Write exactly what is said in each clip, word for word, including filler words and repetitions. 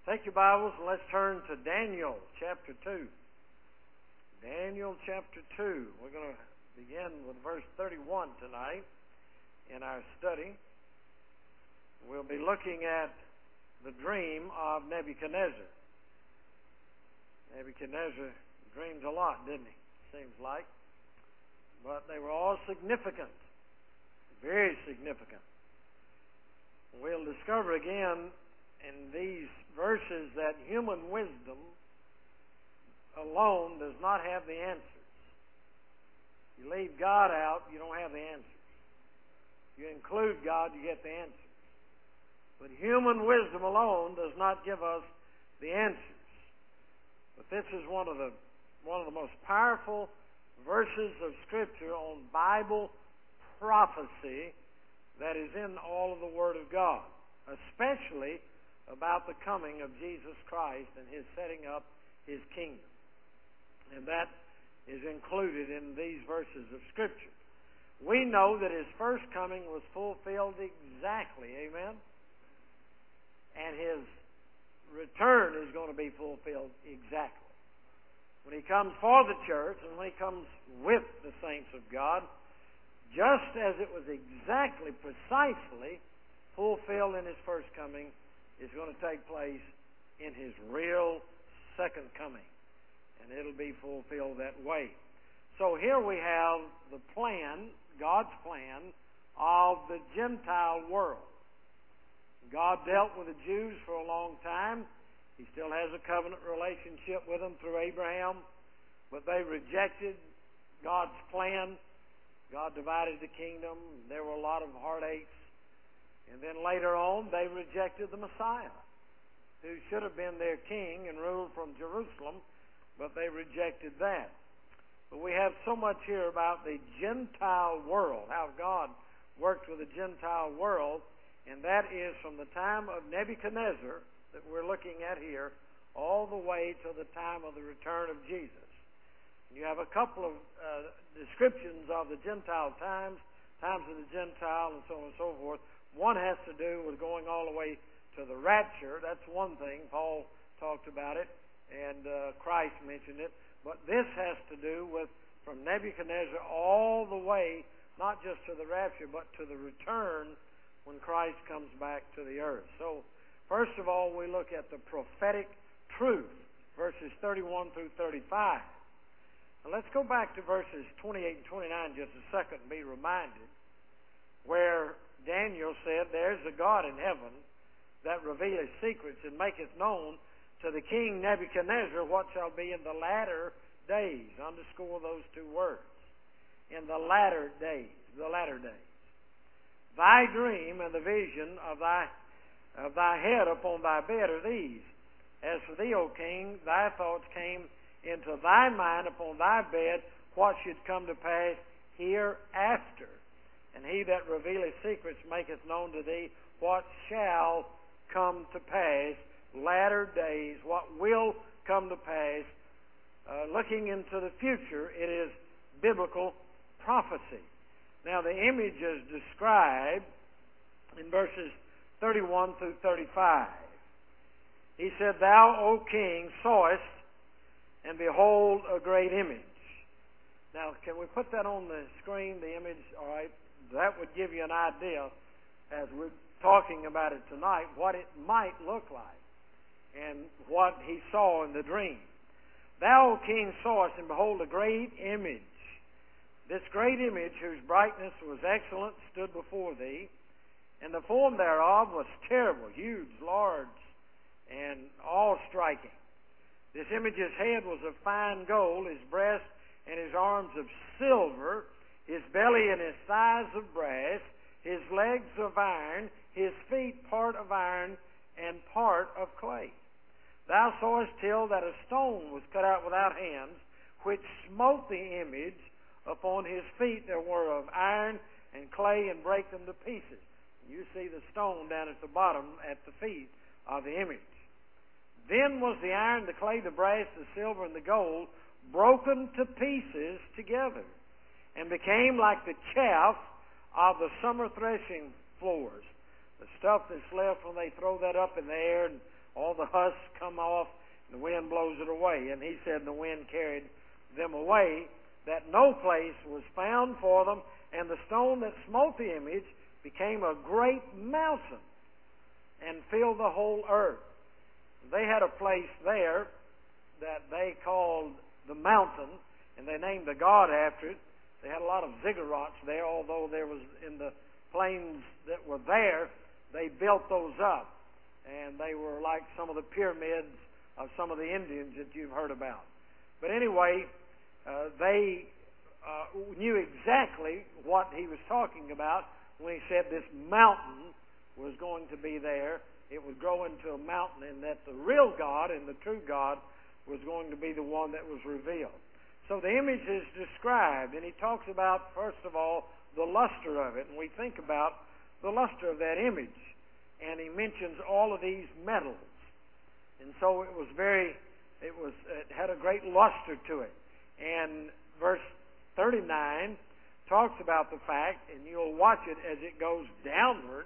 Take your Bibles and let's turn to Daniel chapter two. Daniel chapter two. We're going to begin with verse thirty-one tonight in our study. We'll be looking at the dream of Nebuchadnezzar. Nebuchadnezzar dreams a lot, didn't he? Seems like. But they were all significant. Very significant. We'll discover again in these verses that human wisdom alone does not have the answers. You leave God out, you don't have the answers. You include God, you get the answers. But human wisdom alone does not give us the answers. But this is one of the one of the most powerful verses of Scripture on Bible prophecy that is in all of the Word of God, especially about the coming of Jesus Christ and His setting up His kingdom. And that is included in these verses of Scripture. We know that His first coming was fulfilled exactly, amen? And His return is going to be fulfilled exactly. When He comes for the church and when He comes with the saints of God, just as it was exactly, precisely fulfilled in His first coming, is going to take place in His real second coming. And it'll be fulfilled that way. So here we have the plan, God's plan, of the Gentile world. God dealt with the Jews for a long time. He still has a covenant relationship with them through Abraham. But they rejected God's plan. God divided the kingdom. There were a lot of heartaches. And then later on, they rejected the Messiah, who should have been their king and ruled from Jerusalem, but they rejected that. But we have so much here about the Gentile world, how God worked with the Gentile world, and that is from the time of Nebuchadnezzar that we're looking at here, all the way to the time of the return of Jesus. You have a couple of uh, descriptions of the Gentile times, times of the Gentile, and so on and so forth. One has to do with going all the way to the rapture. That's one thing. Paul talked about it, and uh, Christ mentioned it. But this has to do with from Nebuchadnezzar all the way, not just to the rapture, but to the return when Christ comes back to the earth. So, first of all, we look at the prophetic truth, verses thirty-one through thirty-five. Now, let's go back to verses twenty-eight and twenty-nine just a second and be reminded where Daniel said, "There's a God in heaven that revealeth secrets and maketh known to the king Nebuchadnezzar what shall be in the latter days." Underscore those two words. In the latter days. The latter days. "Thy dream and the vision of thy of thy head upon thy bed are these. As for thee, O king, thy thoughts came into thy mind upon thy bed what should come to pass hereafter. And he that revealeth secrets maketh known to thee what shall come to pass, latter days, what will come to pass." Uh, looking into the future, it is biblical prophecy. Now, the image is described in verses thirty-one through thirty-five. He said, "Thou, O king, sawest, and behold, a great image." Now, can we put that on the screen, the image? All right. That would give you an idea, as we're talking about it tonight, what it might look like and what he saw in the dream. "Thou, O king, sawest, and behold, a great image. This great image, whose brightness was excellent, stood before thee, and the form thereof was terrible, huge, large, and all-striking. This image's head was of fine gold, his breast and his arms of silver, his belly and his thighs of brass, his legs of iron, his feet part of iron and part of clay. Thou sawest till that a stone was cut out without hands, which smote the image upon his feet. There were of iron and clay, and brake them to pieces." You see the stone down at the bottom at the feet of the image. "Then was the iron, the clay, the brass, the silver, and the gold broken to pieces together, and became like the chaff of the summer threshing floors." The stuff that's left when they throw that up in the air and all the husks come off, and the wind blows it away. And he said the wind carried them away, that no place was found for them, and the stone that smote the image became a great mountain and filled the whole earth. They had a place there that they called the mountain, and they named the god after it. They had a lot of ziggurats there, although there was in the plains that were there, they built those up, and they were like some of the pyramids of some of the Indians that you've heard about. But anyway, uh, they uh, knew exactly what he was talking about when he said this mountain was going to be there. It would grow into a mountain, and that the real God and the true God was going to be the one that was revealed. So the image is described, and he talks about, first of all, the luster of it. And we think about the luster of that image. And he mentions all of these metals. And so it was very, it was, it had a great luster to it. And verse thirty-nine talks about the fact, and you'll watch it as it goes downward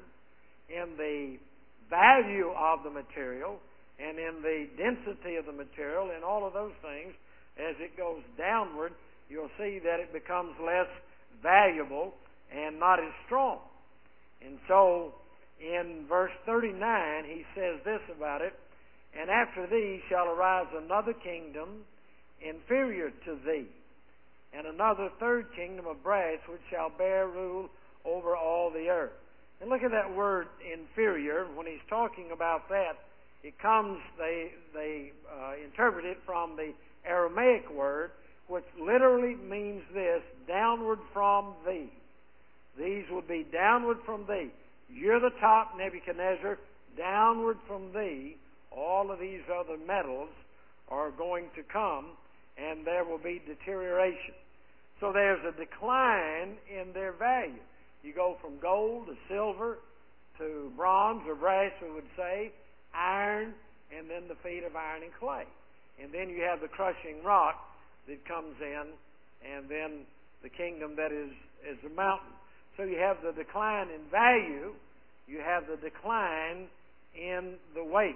in the value of the material and in the density of the material and all of those things. As it goes downward, you'll see that it becomes less valuable and not as strong. And so in verse thirty-nine, he says this about it, and after thee shall arise another kingdom inferior to thee, and another third kingdom of brass, which shall bear rule over all the earth. And look at that word inferior. When he's talking about that, it comes, they, they uh, interpret it from the Aramaic word, which literally means this, downward from thee. These would be downward from thee. You're the top, Nebuchadnezzar. Downward from thee, all of these other metals are going to come, and there will be deterioration. So there's a decline in their value. You go from gold to silver to bronze or brass, we would say, iron, and then the feet of iron and clay. And then you have the crushing rock that comes in, and then the kingdom that is, is the mountain. So you have the decline in value, you have the decline in the weight.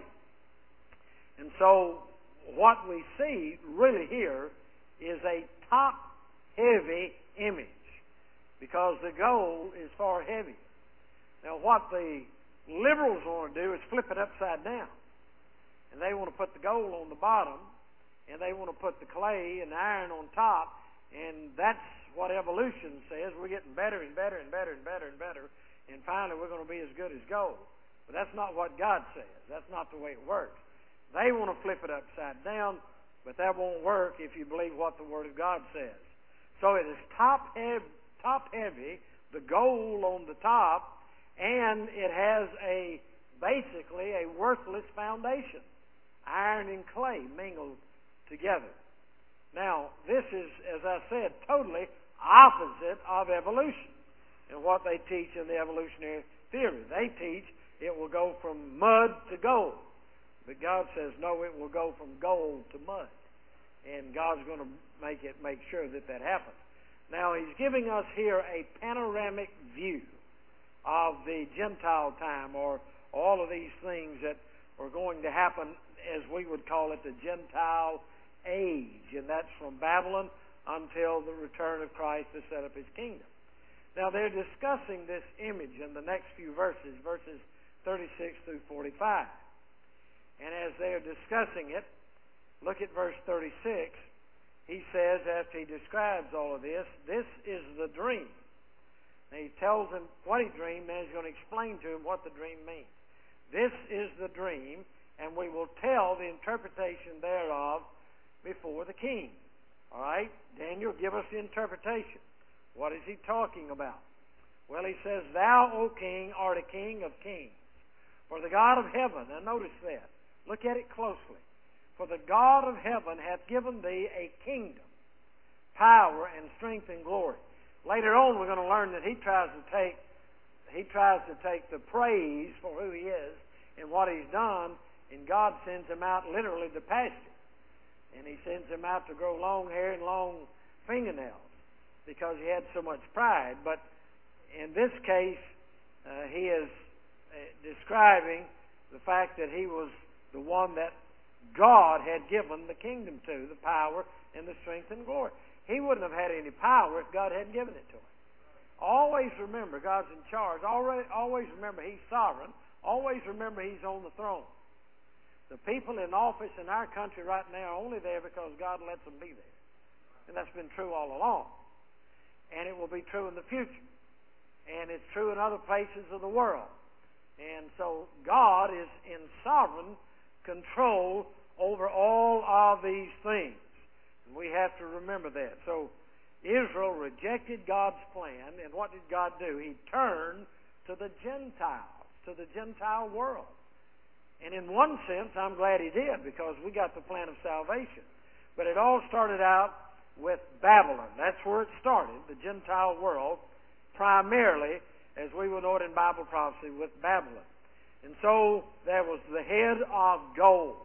And so what we see really here is a top-heavy image, because the gold is far heavier. Now what the liberals want to do is flip it upside down. And they want to put the gold on the bottom, and they want to put the clay and the iron on top, and that's what evolution says. We're getting better and better and better and better and better, and finally we're going to be as good as gold. But that's not what God says. That's not the way it works. They want to flip it upside down, but that won't work if you believe what the Word of God says. So it is top heavy, top heavy, the gold on the top, and it has a basically a worthless foundation. Iron and clay mingled together. Now, this is, as I said, totally opposite of evolution and what they teach in the evolutionary theory. They teach it will go from mud to gold. But God says, no, it will go from gold to mud. And God's going to make it, make sure that that happens. Now, He's giving us here a panoramic view of the Gentile time, or all of these things that are going to happen, as we would call it, the Gentile age. And that's from Babylon until the return of Christ to set up His kingdom. Now, they're discussing this image in the next few verses, verses thirty-six through forty-five. And as they're discussing it, look at verse thirty-six. He says, after he describes all of this, this is the dream. Now he tells them what he dreamed, and he's going to explain to them what the dream means. This is the dream, and we will tell the interpretation thereof before the king. All right? Daniel, give us the interpretation. What is he talking about? Well, he says, Thou, O king, art a king of kings. For the God of heaven, and notice that. Look at it closely. For the God of heaven hath given thee a kingdom, power, and strength, and glory. Later on, we're going to learn that he tries to take he tries to take the praise for who he is and what he's done, and God sends him out literally to pasture. And he sends him out to grow long hair and long fingernails because he had so much pride. But in this case, uh, he is uh, describing the fact that he was the one that God had given the kingdom to, the power and the strength and glory. He wouldn't have had any power if God hadn't given it to him. Always remember God's in charge. Always remember He's sovereign. Always remember He's on the throne. The people in office in our country right now are only there because God lets them be there. And that's been true all along. And it will be true in the future. And it's true in other places of the world. And so God is in sovereign control over all of these things. And we have to remember that. So Israel rejected God's plan, and what did God do? He turned to the Gentiles, to the Gentile world. And in one sense, I'm glad He did, because we got the plan of salvation. But it all started out with Babylon. That's where it started, the Gentile world, primarily, as we will know it in Bible prophecy, with Babylon. And so there was the head of gold.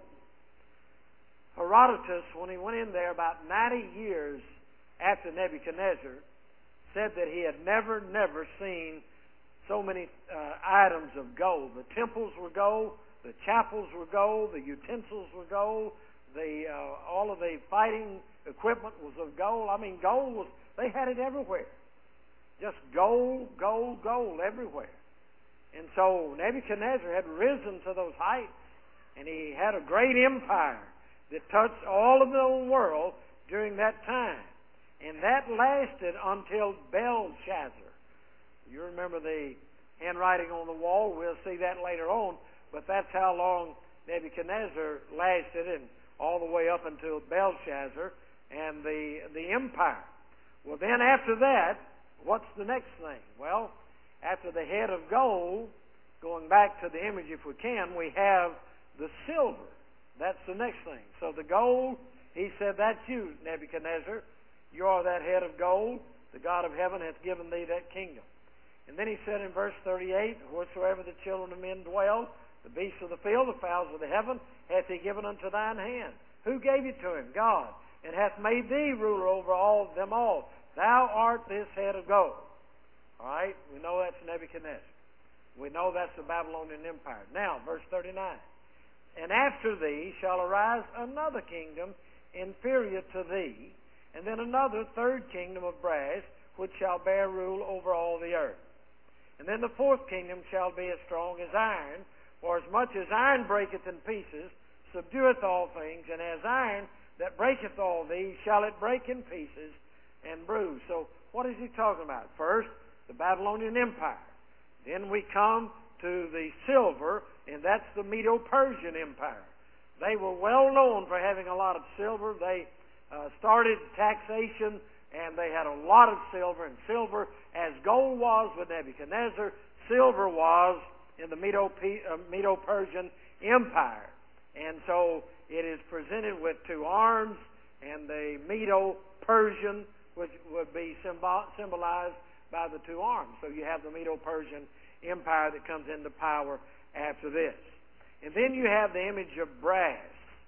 Herodotus, when he went in there about ninety years after Nebuchadnezzar, said that he had never, never seen so many uh, items of gold. The temples were gold, the chapels were gold, the utensils were gold, the uh, all of the fighting equipment was of gold. I mean, gold was, they had it everywhere. Just gold, gold, gold everywhere. And so Nebuchadnezzar had risen to those heights, and he had a great empire that touched all of the old world during that time. And that lasted until Belshazzar. You remember the handwriting on the wall. We'll see that later on. But that's how long Nebuchadnezzar lasted, and all the way up until Belshazzar and the, the empire. Well, then after that, what's the next thing? Well, after the head of gold, going back to the image if we can, we have the silver. That's the next thing. So the gold, he said, that's you, Nebuchadnezzar. You are that head of gold. The God of heaven hath given thee that kingdom. And then he said in verse thirty-eight, whatsoever the children of men dwell, the beasts of the field, the fowls of the heaven, hath he given unto thine hand. Who gave it to him? God. And hath made thee ruler over all them all. Thou art this head of gold. All right? We know that's Nebuchadnezzar. We know that's the Babylonian Empire. Now, verse thirty-nine. And after thee shall arise another kingdom inferior to thee, and then another third kingdom of brass, which shall bear rule over all the earth. And then the fourth kingdom shall be as strong as iron, for as much as iron breaketh in pieces, subdueth all things, and as iron that breaketh all these, shall it break in pieces and bruise. So what is he talking about? First, the Babylonian Empire. Then we come to the silver, and that's the Medo-Persian Empire. They were well known for having a lot of silver. They uh, started taxation, and they had a lot of silver. And silver, as gold was with Nebuchadnezzar, silver was in the Medo-Persian Empire. And so it is presented with two arms, and the Medo-Persian, which would be symbol- symbolized by the two arms. So you have the Medo-Persian Empire that comes into power after this. And then you have the image of brass,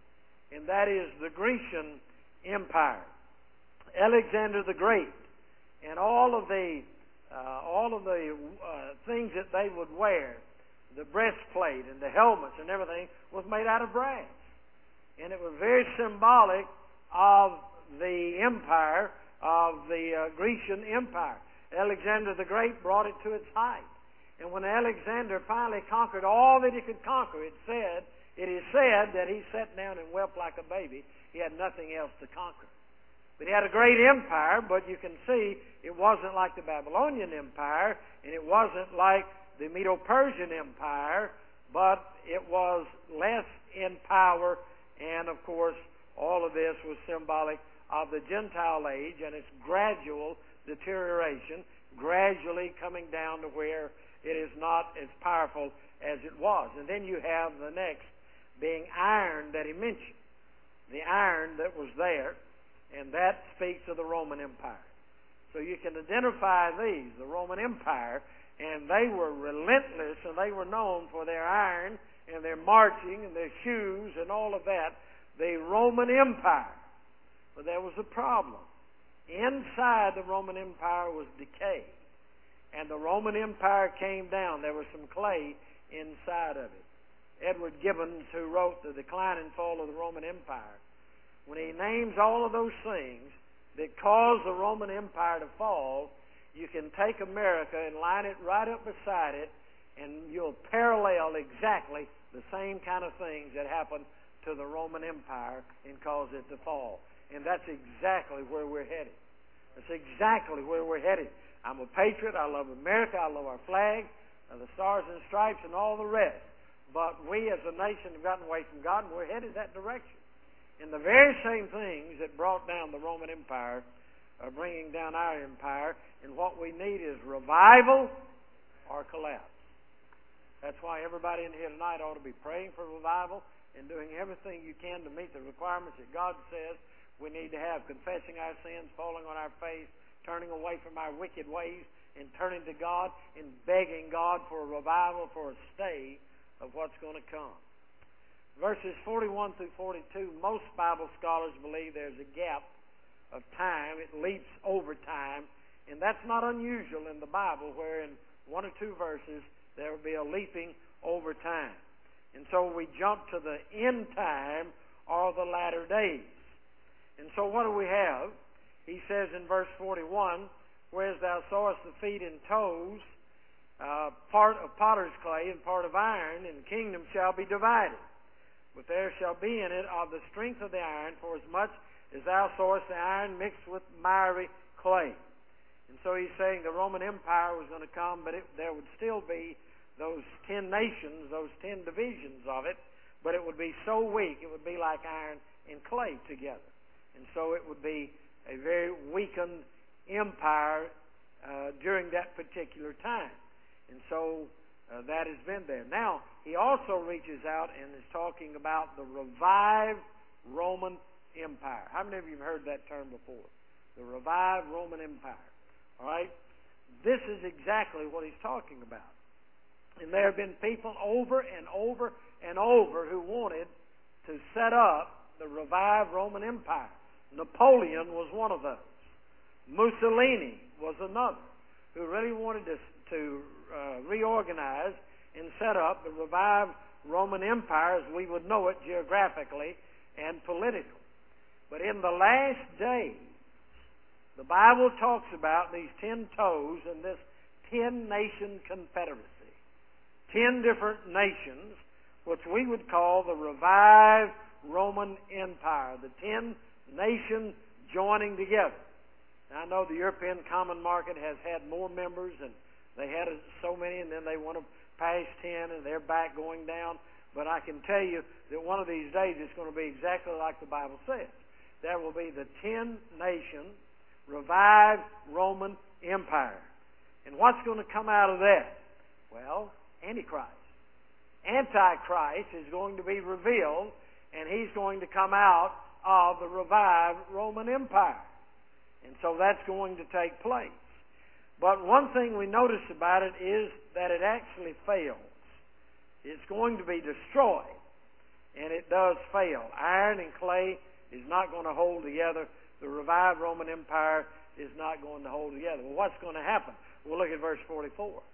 and that is the Grecian Empire. Alexander the Great, and all of the uh, all of the uh, things that they would wear, the breastplate and the helmets and everything, was made out of brass. And it was very symbolic of the empire, of the uh, Grecian Empire. Alexander the Great brought it to its height. And when Alexander finally conquered all that he could conquer, it said, it is said that he sat down and wept like a baby. He had nothing else to conquer. But he had a great empire, but you can see it wasn't like the Babylonian Empire, and it wasn't like the Medo-Persian Empire, but it was less in power, and of course all of this was symbolic of the Gentile age and its gradual deterioration, gradually coming down to where it is not as powerful as it was. And then you have the next being iron that he mentioned, the iron that was there, and that speaks of the Roman Empire. So you can identify these, the Roman Empire, and they were relentless, and they were known for their iron and their marching and their shoes and all of that, the Roman Empire. But there was a problem. Inside the Roman Empire was decay, and the Roman Empire came down. There was some clay inside of it. Edward Gibbons, who wrote The Decline and Fall of the Roman Empire, when he names all of those things that caused the Roman Empire to fall, you can take America and line it right up beside it, and you'll parallel exactly the same kind of things that happened to the Roman Empire and caused it to fall. And that's exactly where we're headed. That's exactly where we're headed. I'm a patriot. I love America. I love our flag, the stars and stripes, and all the rest. But we as a nation have gotten away from God, and we're headed that direction. And the very same things that brought down the Roman Empire are bringing down our empire, and what we need is revival or collapse. That's why everybody in here tonight ought to be praying for revival and doing everything you can to meet the requirements that God says we need to have, confessing our sins, falling on our face, turning away from our wicked ways, and turning to God and begging God for a revival, for a stay of what's going to come. Verses forty-one through forty-two, most Bible scholars believe there's a gap of time. It leaps over time, and that's not unusual in the Bible, where in one or two verses there will be a leaping over time. And so we jump to the end time or the latter days. And so what do we have? He says in verse forty-one, whereas thou sawest the feet and toes, uh, part of potter's clay and part of iron, and the kingdom shall be divided. But there shall be in it of the strength of the iron, for as much as thou sawest the iron mixed with miry clay. And so he's saying the Roman Empire was going to come, but it, there would still be those ten nations, those ten divisions of it, but it would be so weak, it would be like iron and clay together. And so it would be a very weakened empire uh, during that particular time. And so uh, that has been there. Now, he also reaches out and is talking about the revived Roman Empire. How many of you have heard that term before? The revived Roman Empire. All right? This is exactly what he's talking about. And there have been people over and over and over who wanted to set up the revived Roman Empire. Napoleon was one of those. Mussolini was another who really wanted to, to uh, reorganize and set up the revived Roman Empire as we would know it geographically and politically. But in the last days, the Bible talks about these ten toes and this ten-nation confederacy. Ten different nations, which we would call the revived Roman Empire. The ten nations joining together. Now, I know the European Common Market has had more members, and they had so many, and then they want to pass ten, and they're back going down. But I can tell you that one of these days it's going to be exactly like the Bible says. There will be the ten-nation revived Roman Empire. And what's going to come out of that? Well, Antichrist. Antichrist is going to be revealed, and he's going to come out of the revived Roman Empire. And so that's going to take place. But one thing we notice about it is that it actually fails. It's going to be destroyed, and it does fail. Iron and clay is not going to hold together. The revived Roman Empire is not going to hold together. Well, what's going to happen? We'll look at verse forty-four.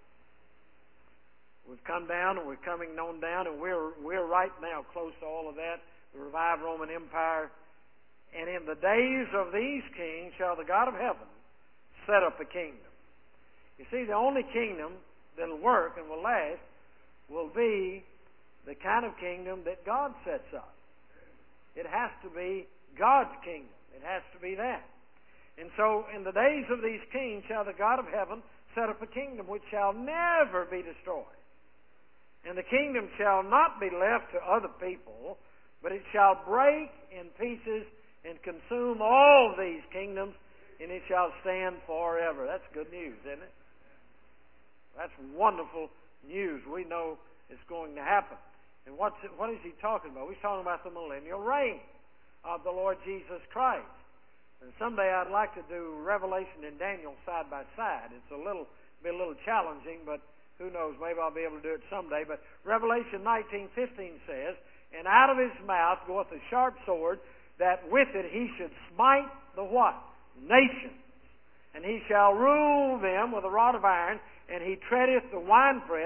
We've come down, and we're coming on down, and we're we're right now close to all of that, the revived Roman Empire. And in the days of these kings shall the God of heaven set up a kingdom. You see, the only kingdom that will work and will last will be the kind of kingdom that God sets up. It has to be God's kingdom. It has to be that. And so, in the days of these kings shall the God of heaven set up a kingdom which shall never be destroyed. And the kingdom shall not be left to other people, but it shall break in pieces and consume all these kingdoms, and it shall stand forever. That's good news, isn't it? That's wonderful news. We know it's going to happen. And what's it, what is he talking about? He's talking about the millennial reign of the Lord Jesus Christ. And someday I'd like to do Revelation and Daniel side by side. It's a little be a little challenging, but who knows? Maybe I'll be able to do it someday. But Revelation nineteen fifteen says, "And out of his mouth goeth a sharp sword, that with it he should smite the what? Nations. And he shall rule them with a rod of iron, and he treadeth the winepress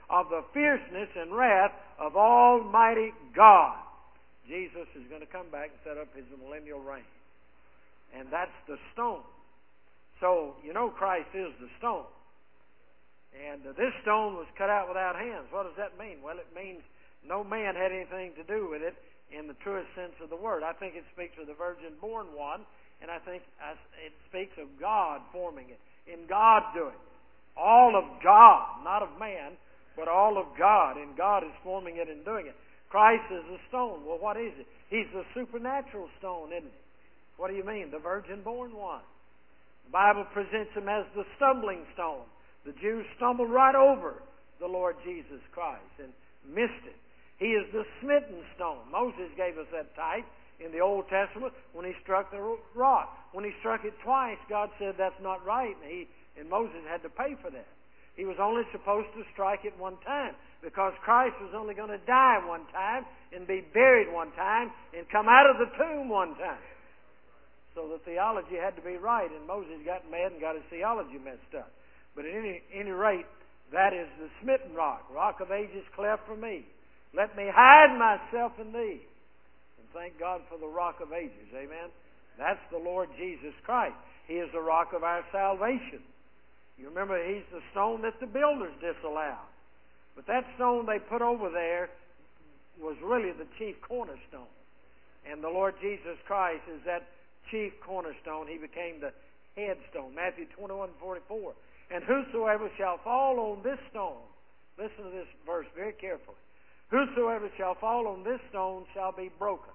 of the fierceness and wrath of Almighty God. Jesus is going to come back and set up His millennial reign. And that's the stone. So, you know Christ is the stone. And uh, this stone was cut out without hands. What does that mean? Well, it means no man had anything to do with it in the truest sense of the word. I think it speaks of the virgin-born one, and I think it speaks of God forming it, in God doing it. All of God, not of man, but all of God, and God is forming it and doing it. Christ is the stone. Well, what is it? He's the supernatural stone, isn't he? What do you mean? The virgin-born one. The Bible presents Him as the stumbling stone. The Jews stumbled right over the Lord Jesus Christ and missed it. He is the smitten stone. Moses gave us that type in the Old Testament when he struck the rock. When he struck it twice, God said that's not right, and, he, and Moses had to pay for that. He was only supposed to strike it one time because Christ was only going to die one time and be buried one time and come out of the tomb one time. So the theology had to be right, and Moses got mad and got his theology messed up. But at any, any rate, that is the smitten rock. Rock of ages, cleft for me. Let me hide myself in thee. And thank God for the rock of ages. Amen? That's the Lord Jesus Christ. He is the rock of our salvation. You remember, He's the stone that the builders disallowed. But that stone they put over there was really the chief cornerstone. And the Lord Jesus Christ is that chief cornerstone. He became the headstone. Matthew twenty-one forty-four. And whosoever shall fall on this stone, listen to this verse very carefully. Whosoever shall fall on this stone shall be broken.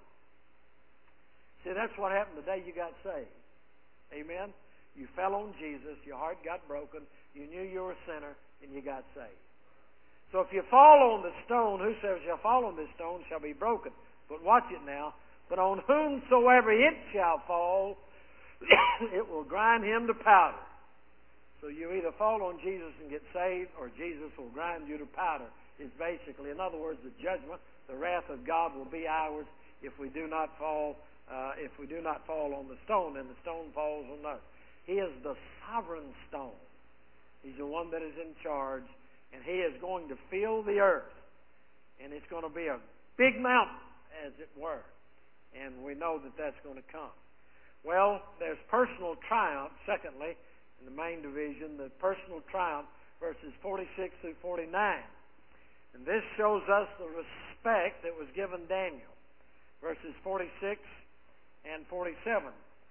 See, that's what happened the day you got saved. Amen? You fell on Jesus, your heart got broken, you knew you were a sinner, and you got saved. So if you fall on the stone, whosoever shall fall on this stone shall be broken. But watch it now. But on whomsoever it shall fall, it will grind him to powder. So you either fall on Jesus and get saved, or Jesus will grind you to powder. Is basically, in other words, the judgment, the wrath of God will be ours if we do not fall. Uh, if we do not fall on the stone, and the stone falls on us. He is the sovereign stone. He's the one that is in charge, and He is going to fill the earth, and it's going to be a big mountain, as it were. And we know that that's going to come. Well, there's personal triumph. Secondly, in the main division, the personal triumph, verses forty-six through forty-nine. And this shows us the respect that was given Daniel. Verses forty-six and forty-seven.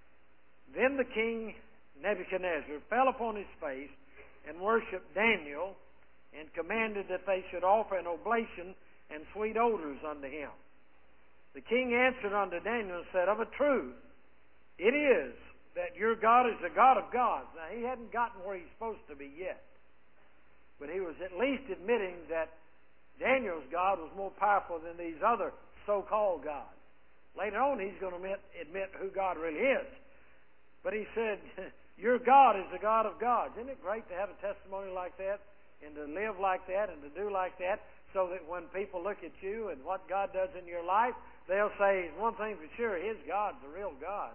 Then the king Nebuchadnezzar fell upon his face and worshipped Daniel, and commanded that they should offer an oblation and sweet odors unto him. The king answered unto Daniel and said, Of a truth, it is that your God is the God of gods. Now, he hadn't gotten where he's supposed to be yet. But he was at least admitting that Daniel's God was more powerful than these other so-called gods. Later on, he's going to admit, admit who God really is. But he said, your God is the God of gods. Isn't it great to have a testimony like that, and to live like that, and to do like that, so that when people look at you and what God does in your life, they'll say, one thing for sure, His God's the real God.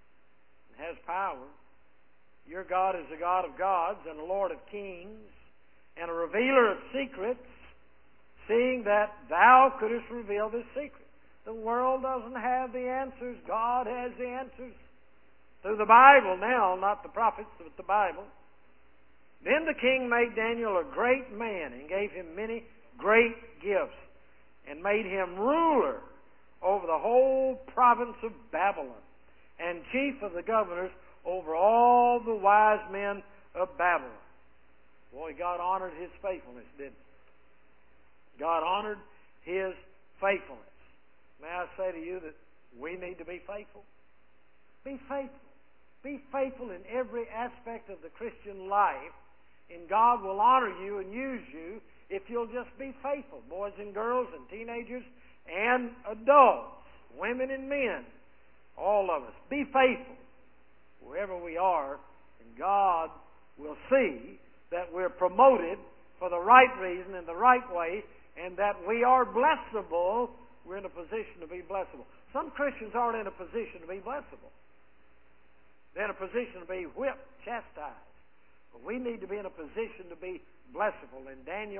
Has power. Your God is the God of gods and the Lord of kings and a revealer of secrets, seeing that thou couldst reveal this secret. The world doesn't have the answers. God has the answers. Through the Bible now, not the prophets, but the Bible. Then the king made Daniel a great man and gave him many great gifts and made him ruler over the whole province of Babylon, and chief of the governors over all the wise men of Babylon. Boy, God honored his faithfulness, didn't He? God honored his faithfulness. May I say to you that we need to be faithful? Be faithful. Be faithful in every aspect of the Christian life, and God will honor you and use you if you'll just be faithful. Boys and girls and teenagers and adults, women and men. All of us. Be faithful wherever we are, and God will see that we're promoted for the right reason and the right way, and that we are blessable. We're in a position to be blessable. Some Christians aren't in a position to be blessable. They're in a position to be whipped, chastised. But we need to be in a position to be blessable. And Daniel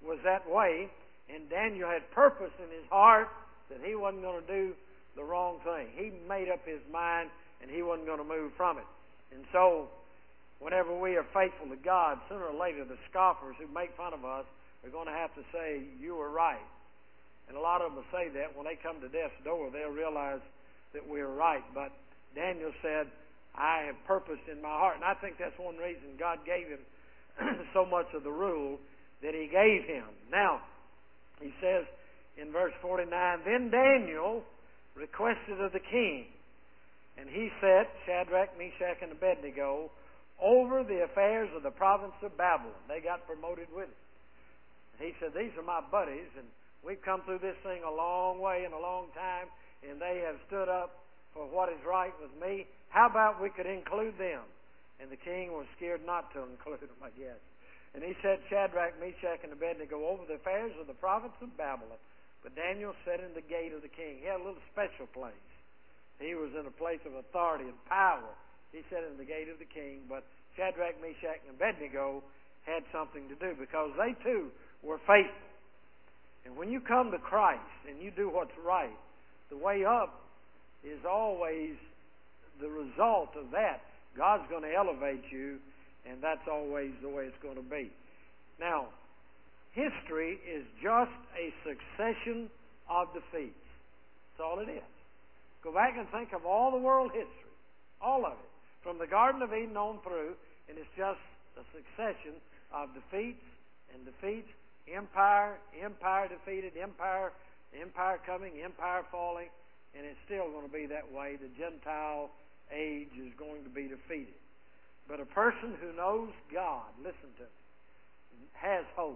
was that way, and Daniel had purpose in his heart that he wasn't going to do the wrong thing. He made up his mind, and he wasn't going to move from it. And so, whenever we are faithful to God, sooner or later the scoffers who make fun of us are going to have to say, you were right. And a lot of them will say that when they come to death's door, they'll realize that we're right. But Daniel said, I have purposed in my heart. And I think that's one reason God gave him so much of the rule that he gave him. Now, he says in verse forty-nine, then Daniel requested of the king, and he set Shadrach, Meshach, and Abednego over the affairs of the province of Babylon. They got promoted with him. He said, these are my buddies, and we've come through this thing a long way and a long time, and they have stood up for what is right with me. How about we could include them? And the king was scared not to include them, I guess. And he set Shadrach, Meshach, and Abednego over the affairs of the province of Babylon. But Daniel sat in the gate of the king. He had a little special place. He was in a place of authority and power. He sat in the gate of the king. But Shadrach, Meshach, and Abednego had something to do because they too were faithful. And when you come to Christ and you do what's right, the way up is always the result of that. God's going to elevate you, and that's always the way it's going to be. Now, history is just a succession of defeats. That's all it is. Go back and think of all the world history, all of it, from the Garden of Eden on through, and it's just a succession of defeats and defeats, empire, empire defeated, empire, empire coming, empire falling, and it's still going to be that way. The Gentile age is going to be defeated. But a person who knows God, listen to me, has hope.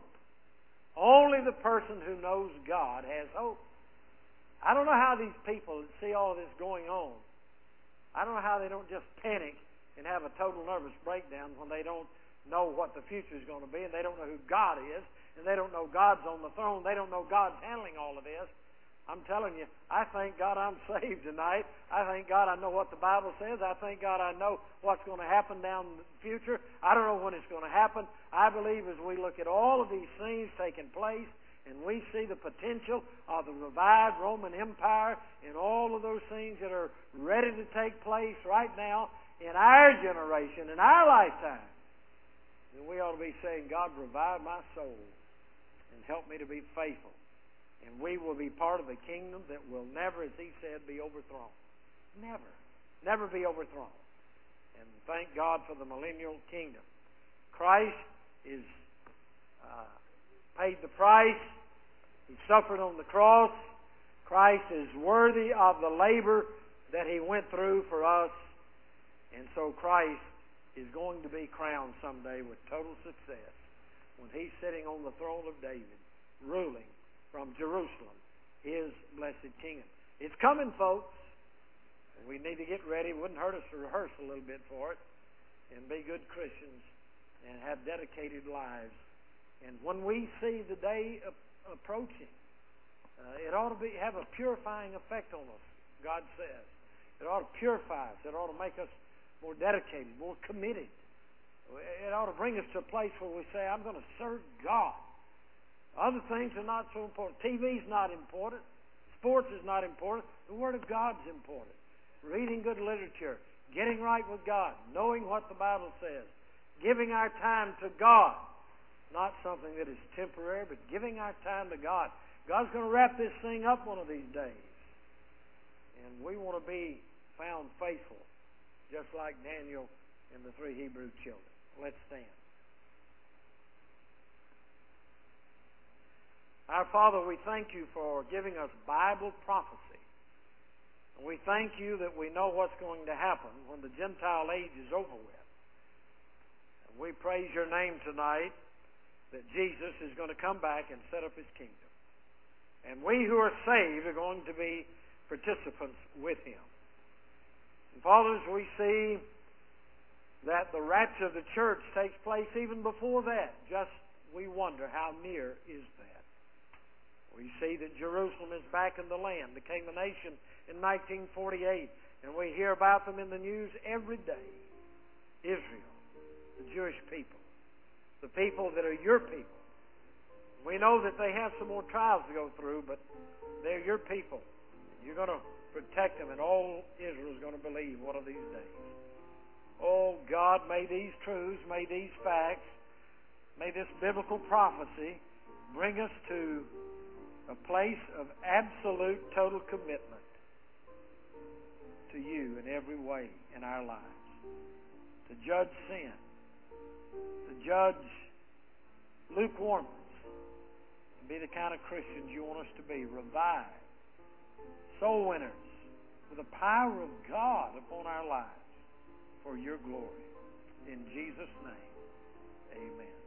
Only the person who knows God has hope. I don't know how these people see all this going on. I don't know how they don't just panic and have a total nervous breakdown when they don't know what the future is going to be, and they don't know who God is, and they don't know God's on the throne. They don't know God's handling all of this. I'm telling you, I thank God I'm saved tonight. I thank God I know what the Bible says. I thank God I know what's going to happen down in the future. I don't know when it's going to happen. I believe as we look at all of these things taking place and we see the potential of the revived Roman Empire and all of those things that are ready to take place right now in our generation, in our lifetime, then we ought to be saying, God, revive my soul and help me to be faithful. And we will be part of a kingdom that will never, as he said, be overthrown. Never. Never be overthrown. And thank God for the millennial kingdom. Christ is uh, paid the price. He suffered on the cross. Christ is worthy of the labor that he went through for us. And so Christ is going to be crowned someday with total success when he's sitting on the throne of David, ruling from Jerusalem, his blessed kingdom. It's coming, folks. We need to get ready. It wouldn't hurt us to rehearse a little bit for it and be good Christians and have dedicated lives. And when we see the day approaching, uh, it ought to be have a purifying effect on us, God says. It ought to purify us. It ought to make us more dedicated, more committed. It ought to bring us to a place where we say, I'm going to serve God. Other things are not so important. T V's not important. Sports is not important. The Word of God's important. Reading good literature. Getting right with God. Knowing what the Bible says. Giving our time to God. Not something that is temporary, but giving our time to God. God's going to wrap this thing up one of these days. And we want to be found faithful, just like Daniel and the three Hebrew children. Let's stand. Our Father, we thank you for giving us Bible prophecy. And we thank you that we know what's going to happen when the Gentile age is over with. And we praise your name tonight that Jesus is going to come back and set up his kingdom. And we who are saved are going to be participants with him. And Father, as we see that the rapture of the church takes place even before that, just we wonder how near is that. We see that Jerusalem is back in the land, became a nation in nineteen forty-eight, and we hear about them in the news every day. Israel, the Jewish people, the people that are your people. We know that they have some more trials to go through, but they're your people. You're going to protect them, and all Israel is going to believe one of these days. Oh, God, may these truths, may these facts, may this biblical prophecy bring us to a place of absolute, total commitment to you in every way in our lives. To judge sin. To judge lukewarmness. And be the kind of Christians you want us to be. Revive. Soul winners. With the power of God upon our lives. For your glory. In Jesus' name. Amen.